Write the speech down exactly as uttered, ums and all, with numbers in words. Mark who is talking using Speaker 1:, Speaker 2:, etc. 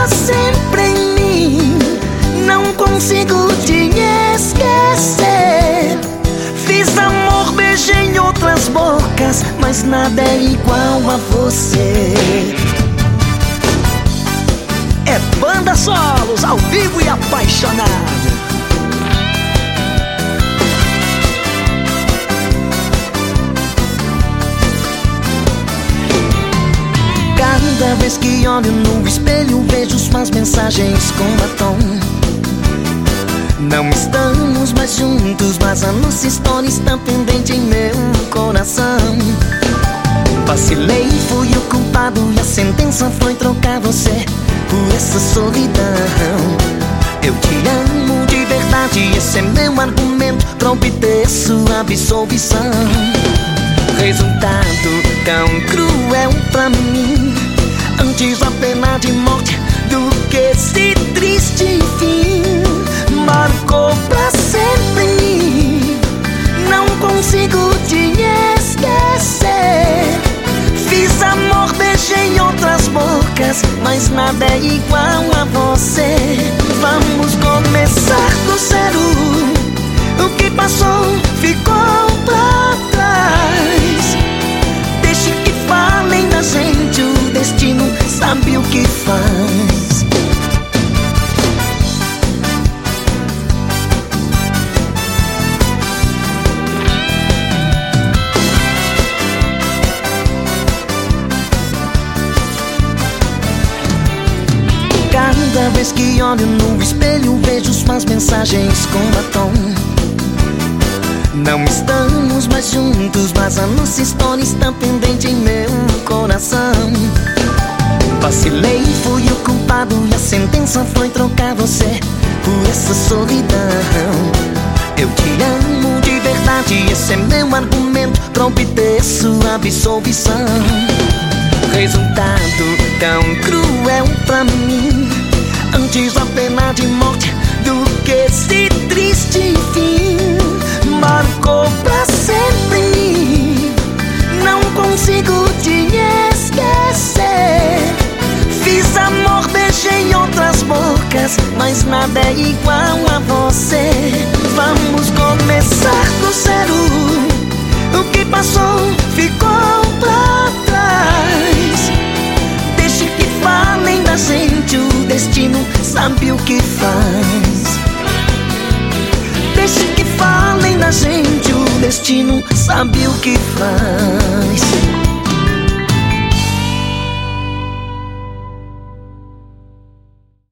Speaker 1: pra sempre em mim. Não consigo te esquecer. Fiz amor, beijei outras bocas, mas nada é igual a você. É Banda Solos, ao vivo e apaixonado. Cada vez que olho no espelho, vejo suas mensagens com batom. Não estamos mais juntos, mas a nossa história está pendente em meu coração. Vacilei, fui o culpado e a sentença foi trocar você por essa solidão. Eu te amo de verdade, esse é meu argumento pra obter sua absolvição. Resultado tão cruel pra mim, antes a pena de morte do que esse triste fim. Marcou pra sempre em mim, não consigo te esquecer. Fiz amor, beijei outras bocas, mas nada é igual a você. Vamos começar do zero, o que passou ficou pra trás. Deixe que falem da gente, o destino sabe o que faz. Cada vez que olho no espelho, vejo suas mensagens com batom. Não estamos mais juntos, mas a nossa história está pendente em meu coração. Vacilei, fui o culpado e a sentença foi trocar você por essa solidão. Eu te amo de verdade, esse é meu argumento pra obter sua absolvição. Resultado tão cruel pra mim, antes a pena de morte do que esse triste fim. Marcou pra sempre em mim, não consigo te esquecer. Fiz amor, beijei outras bocas, mas nada é igual a você. Vamos começar do zero, o que passou ficou pra trás. Deixe que falem da gente, o destino sabe o que faz. Deixe que falem da gente, o destino sabe o que faz.